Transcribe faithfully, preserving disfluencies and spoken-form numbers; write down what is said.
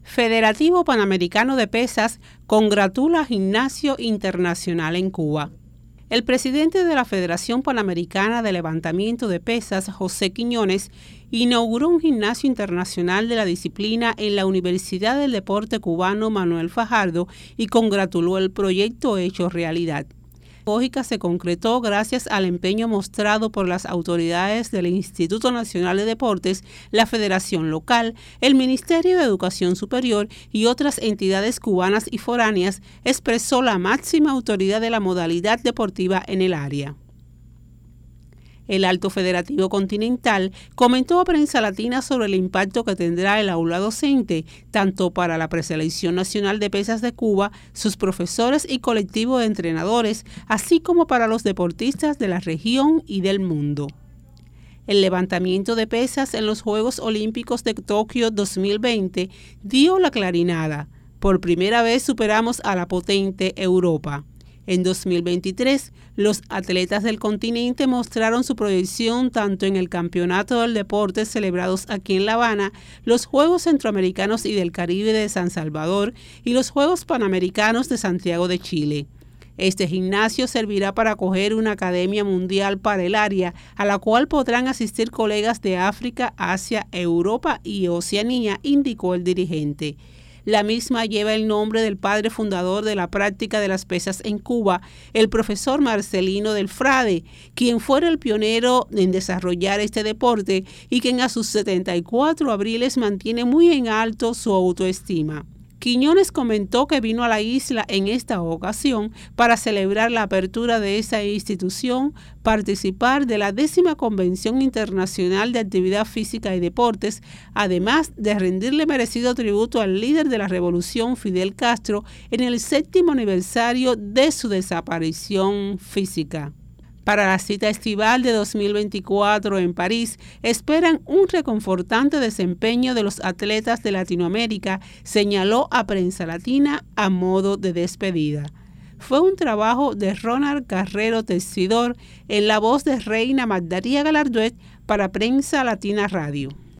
Federativo Panamericano de Pesas congratula a Gimnasio Internacional en Cuba. El presidente de la Federación Panamericana de Levantamiento de Pesas, José Quiñones, inauguró un gimnasio internacional de la disciplina en la Universidad del Deporte Cubano Manuel Fajardo y congratuló el proyecto hecho realidad. La lógica se concretó gracias al empeño mostrado por las autoridades del Instituto Nacional de Deportes, la Federación Local, el Ministerio de Educación Superior y otras entidades cubanas y foráneas, expresó la máxima autoridad de la modalidad deportiva en el área. El Alto Federativo Continental comentó a Prensa Latina sobre el impacto que tendrá el aula docente, tanto para la Preselección Nacional de Pesas de Cuba, sus profesores y colectivo de entrenadores, así como para los deportistas de la región y del mundo. El levantamiento de pesas en los Juegos Olímpicos de Tokio dos mil veinte dio la clarinada. Por primera vez superamos a la potente Europa. En dos mil veintitrés, los atletas del continente mostraron su proyección tanto en el Campeonato del Deporte celebrados aquí en La Habana, los Juegos Centroamericanos y del Caribe de San Salvador y los Juegos Panamericanos de Santiago de Chile. Este gimnasio servirá para acoger una academia mundial para el área, a la cual podrán asistir colegas de África, Asia, Europa y Oceanía, indicó el dirigente. La misma lleva el nombre del padre fundador de la práctica de las pesas en Cuba, el profesor Marcelino del Frade, quien fuera el pionero en desarrollar este deporte y quien a sus setenta y cuatro abriles mantiene muy en alto su autoestima. Quiñones comentó que vino a la isla en esta ocasión para celebrar la apertura de esa institución, participar de la décima Convención Internacional de Actividad Física y Deportes, además de rendirle merecido tributo al líder de la revolución Fidel Castro en el séptimo aniversario de su desaparición física. Para la cita estival de dos mil veinticuatro en París, esperan un reconfortante desempeño de los atletas de Latinoamérica, señaló a Prensa Latina a modo de despedida. Fue un trabajo de Ronald Carrero Tejedor en la voz de Reina Magdaría Galarduet para Prensa Latina Radio.